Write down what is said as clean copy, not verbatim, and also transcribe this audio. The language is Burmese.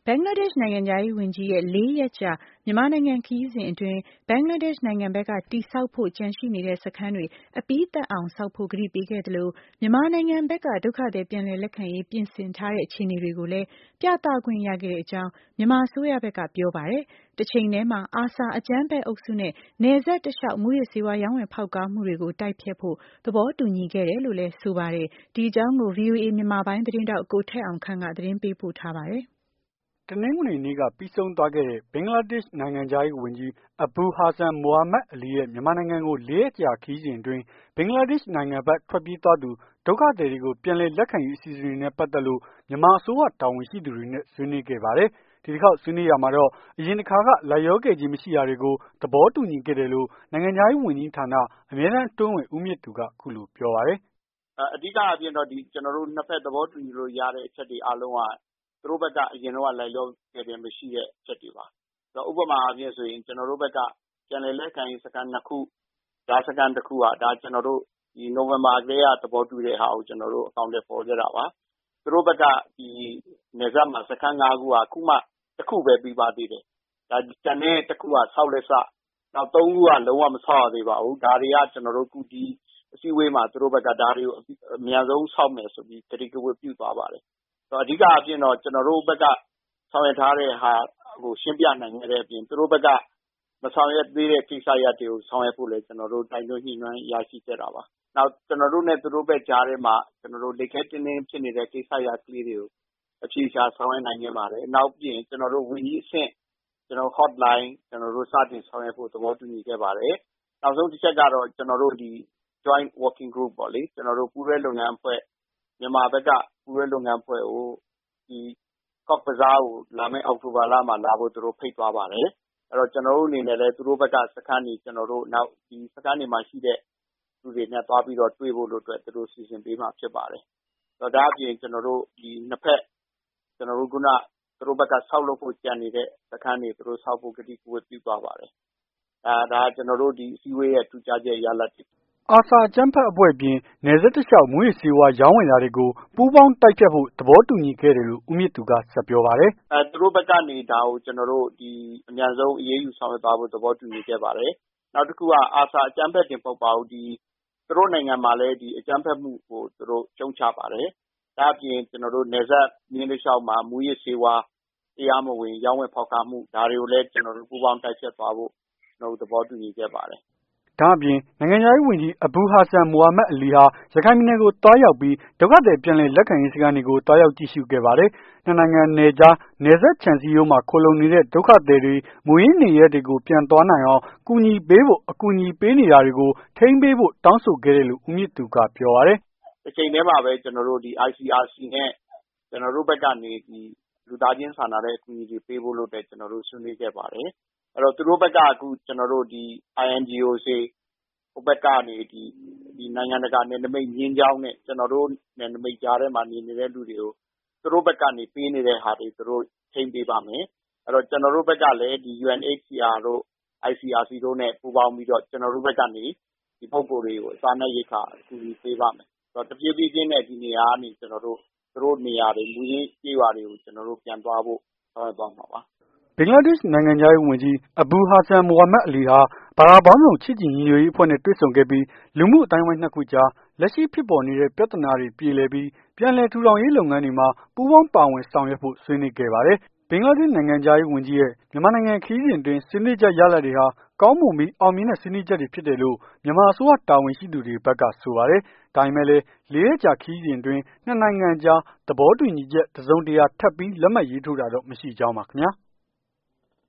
ဘင်္ဂလားဒေ့ရှ်နိုင်ငံခြားရေးဝန်ကြီးရဲ့ 4 ရက်ကြာမြန်မာနိုင်ငံခရီးစဉ်အတွင်း ဘင်္ဂလားဒေ့ရှ်နိုင်ငံဘက်ကတည်ဆောက်ဖို့ကျန်ရှိနေတဲ့စခန်းတွေအပြီးသတ်အောင်ဆောက်ဖို့ကတိပေးခဲ့သလို မြန်မာနိုင်ငံဘက်ကဒုက္ခသည်ပြန်လည်လက်ခံရေးပြင်ဆင်ထားတဲ့အခြေအနေတွေကိုလည်းပြသခွင့်ရခဲ့တဲ့အကြောင်းမြန်မာအစိုးရဘက်ကပြောပါတယ်။ တချိန်တည်းမှာ ARSA အကြမ်းဖက်အုပ်စုနဲ့နယ်စပ်တလျှောက်မူးယစ်ဆေးဝါးရောင်းဝယ်ဖောက်ကားမှုတွေကိုတိုက်ဖျက်ဖို့သဘောတူညီခဲ့တယ်လို့လည်းဆိုပါတယ်။ ဒီအကြောင်းကို ဗွီအိုအေမြန်မာပိုင်းသတင်းထောက်ကိုထက်အောင်ခန့်ကသတင်းပေးပို့ထားပါတယ်။တနင်္ဂနွေနေ့ကပြီးဆုံးသွားခဲ့တဲ့ ဘင်္ဂလားဒေ့ရှ်နိုင်ငံခြားရေးဝန်ကြီး Abul Hassan Mahmood Ali ရဲ့ မြန်မာနိုင်ငံကို 4 ရက်ကြာခရီးစဉ်အတွင်း ဘင်္ဂလားဒေ့ရှ်နိုင်ငံဘက် ထွက်ပြေးသွားသူ ဒုက္ခသည်တွေကို ပြန်လည်လက်ခံရေးအစီအစဉ်တွေနဲ့ပတ်သက်လို့ မြန်မာအစိုးရတာဝန်ရှိသူတွေနဲ့ ဆွေးနွေးခဲ့ပါတယ်။ ဒီတစ်ခေါက်ဆွေးနွေးရာမှာတော့ အရင်တစ်ခါက လိုက်လျောခဲ့ခြင်းမရှိတာတွေကို သဘောတူညီခဲ့တယ်လို့ နိုင်ငံခြားရေးဝန်ကြီးဌာန အမြဲတမ်းအတွင်းဝန် ဦးမြင့်သူက အခုလိုပြောပါတယ်။ အဓိကအားဖြင့်တော့ ကျွန်တော်တို့ နှစ်ဖက်သဘောတူညီလို့ရတဲ့အချက်တွေအားလုံးက သူတို့ဘက်က အရင်တုန်းကလိုက်လျောခဲ့ခြင်းမရှိတဲ့အချက်တွေပါ။ ဥပမာအားဖြင့်ဆိုရင် ကျွန်တော်တို့ဘက်က ပြန်လည်လက်ခံရေးစခန်း 2 ခု ကြားစခန်း 1 ခုက ဒါကျွန်တော်တို့ နိုဝင်ဘာကတည်းက သဘောတူတဲ့ဟာကို ကျွန်တော်တို့ အကောင်အထည်ဖော်ခဲ့တာပါ။ သူတို့ဘက်က နယ်စပ်မှာ စခန်း 5 ခုက အခုမှ 1 ခုပဲပြီးပါသေးတယ်။ ကျန်တဲ့ 1 ခုက ဆောက်လက်စ နောက် 3 ခုက လုံးဝမဆောက်ရသေးပါဘူး။ ဒါတွေက ကျွန်တော်တို့ အခုဒီအစည်းအဝေးမှာ သူတို့ဘက်က ဒါတွေကို အမြန်ဆုံးဆောက်မယ်ဆိုပြီး ကတိကဝတ်ပြုသွားပါတယ်။ အဓိကအားဖြင့်တော့ ကျွန်တော်တို့ဘက်က ဆောင်ရွက်ထားတဲ့ဟာကို ရှင်းပြနိုင်ခဲ့တဲ့အပြင် သူတို့ဘက်က မဆောင်ရွက်သေးတဲ့ကိစ္စရပ်တွေကို ဆောင်ရွက်ဖို့လည်း ကျွန်တော်တို့ တိုက်တွန်းညှိနှိုင်းရရှိခဲ့တာပါ။ နောက်ကျွန်တော်တို့နဲ့ သူတို့ဘက်ကြားထဲမှာ လိပ်ခဲတည်းလည်းဖြစ်နေတဲ့ ကိစ္စရပ်လေးတွေကို အဖြေရှာဆောင်ရွက်နိုင်ခဲ့ပါတယ်။ နောက်ပြီးရင် ကျွန်တော်တို့ ဝန်ကြီးအဆင့် Hotline ကျွန်တော်တို့ စတင်ဆောင်ရွက်ဖို့ သဘောတူညီခဲ့ပါတယ်။ နောက်ဆုံးတစ်ချက်ကတော့ ကျွန်တော်တို့ Joint Working Group ပေါ့လေ ကျွန်တော်တို့ ပူးတွဲလုပ်ငန်းအဖွဲ့ မြန်မာဘက်က ပူးတွဲလုပ်ငန်းအဖွဲ့ကို Cox's Bazar ကို လာမယ့် အောက်တိုဘာလမှာ လာဖို့သူတို့ဖိတ်သွားပါတယ်။ အဲ့တော့ ကျွန်တော်တို့အနေနဲ့လည်း သူတို့ဘက်ကစခန်းတွေ ကျွန်တော်တို့ နောက်ဒီစခန်းတွေမှာရှိတဲ့သူတွေနဲ့သွားပြီးတော့တွေ့ဖို့အတွက် သူတို့စီစဉ်ပေးမှာဖြစ်ပါတယ်။ ဒါ့အပြင် ကျွန်တော်တို့ နှစ်ဖက် ကျွန်တော်တို့ ခုန သူတို့ဘက်ကဆောက်လုပ်ဖို့ကျန်နေတဲ့ စခန်းတွေ သူတို့ဆောက်ဖို့ ကတိကဝတ်ပြုသွားပါတယ်။ ဒါကျွန်တော်တို့ ဒီအစည်းအဝေးရဲ့ ထူးခြားချက်ရလဒ်တွေ။ ARSA အကြမ်းဖက်အဖွဲ့အပြင် နယ်စပ်တလျှောက်မူးယစ်ဆေးဝါးရောင်းဝယ်တာတွေကို ပူးပေါင်းတိုက်ဖျက်ဖို့ သဘောတူညီခဲ့တယ်လို့ ဦးမြင့်သူက ဆက်ပြောပါတယ်။ သူတို့ဘက်ကနေ ဒါကိုကျွန်တော်တို့ အမြန်ဆုံးအရေးယူဆောင်ရွက်သွားဖို့ သဘောတူညီခဲ့ပါတယ်။ နောက်တစ်ခုက ARSA အကြမ်းဖက်တင်မဟုတ်ပါဘူး။ သူတို့နိုင်ငံမှာလည်း အကြမ်းဖက်မှုကို သူတို့ရှုတ်ချပါတယ်။ ဒါ့အပြင် ကျွန်တော်တို့ နယ်စပ်မျဉ်းတလျှောက်မှာ မူးယစ်ဆေးဝါး တရားမဝင်ရောင်းဝယ်ဖောက်ကားမှု ဒါတွေကိုလည်း ကျွန်တော်တို့ ပူးပေါင်းတိုက်ဖျက်သွားဖို့ ကျွန်တော်တို့ သဘောတူညီခဲ့ပါတယ်။ဒါ့အပြင် နိုင်ငံခြားရေးဝန်ကြီး Abul Hassan Mahmood Ali ဟာ ရခိုင်ပြည်နယ်ကိုသွားရောက်ပြီး ဒုက္ခသည်ပြန်လည်လက်ခံရေးစခန်းတွေကို သွားရောက်ကြည့်ရှုခဲ့ပါတယ်။ နှစ်နိုင်ငံနယ်ခြား နယ်စပ်ခြံစည်းရိုးမှာ ခိုလှုံနေတဲ့ ဒုက္ခသည်တွေ မူရင်းနေရပ်တွေကို ပြန်သွားနိုင်အောင် ကူညီပေးဖို့ အကူအညီပေးနေတာတွေကို ထိန်းပေးဖို့ တောင်းဆိုခဲ့တယ်လို့ ဦးမြင့်သူကပြောပါတယ်။ တချိန်တည်းမှာပဲ ကျွန်တော်တို့ ICRC နဲ့ ကျွန်တော်တို့ဘက်ကနေ လူသားချင်းစာနာတဲ့အကူအညီတွေပေးဖို့အတွက် ကျွန်တော်တို့ဆွေးနွေးခဲ့ပါတယ်။ အဲ့တော့ သူတို့ဘက်က အခုကျွန်တော်တို့ INGOs တွေ ဟိုဘက်ကနေ နိုင်ငံတကာနယ်နိမိတ်မျဉ်းကြောင်းနဲ့ ကျွန်တော်တို့ နယ်နိမိတ်ကြားထဲမှာနေနေတဲ့လူတွေကို သူတို့ဘက်ကနေပေးနေတဲ့ဟာတွေ သူတို့ထိန်းပေးပါမယ်။ အဲ့တော့ ကျွန်တော်တို့ဘက်ကလည်း UNHCR တို့ ICRC တို့နဲ့ ပူးပေါင်းပြီးတော့ ကျွန်တော်တို့ဘက်ကနေ ဒီပုဂ္ဂိုလ်တွေကို စားနပ်ရိက္ခာအကူအညီပေးပါမယ်။ တဖြည်းဖြည်းချင်းနဲ့ ဒီနေရာကနေ ကျွန်တော်တို့ သူတို့နေရာတွေ မူရင်းကျေးရွာတွေကို ကျွန်တော်တို့ပြန်သွားဖို့ ဆောင်ရွက်သွားမှာပါ။ ဘင်္ဂလားဒေ့ရှ်နိုင်ငံခြားရေးဝန်ကြီး Abul Hassan Mahmood Ali ဟာ ဘာသာပေါင်းစုံချစ်ကြည်ညီညွတ်ရေးအဖွဲ့နဲ့တွေ့ဆုံခဲ့ပြီး လူမှုအသိုင်းအဝိုင်း 2 ခုကြား လက်ရှိဖြစ်ပေါ်နေတဲ့ ပြဿနာတွေပြေလည်ပြီး ပြန်လည်ထူထောင်ရေးလုပ်ငန်းတွေမှာ ပူးပေါင်းပါဝင်ဆောင်ရွက်ဖို့ ဆွေးနွေးခဲ့ပါတယ်။ ဘင်္ဂလားဒေ့ရှ်နိုင်ငံခြားရေးဝန်ကြီးရဲ့ မြန်မာနိုင်ငံခရီးစဉ်အတွင်း ဆွေးနွေးချက်ရလဒ်တွေဟာ ကောင်းမွန်ပြီး အောင်မြင်တဲ့ဆွေးနွေးချက်တွေဖြစ်တယ်လို့ မြန်မာအစိုးရတာဝန်ရှိသူတွေဘက်ကဆိုပါတယ်။ ဒါပေမဲ့လည်း 4 ရက်ကြာခရီးစဉ်အတွင်း နှစ်နိုင်ငံကြား သဘောတူညီချက် တစုံတရာထပ်ပြီးလက်မှတ်ရေးထိုးတာတော့မရှိကြောင်းပါခင်ဗျာ။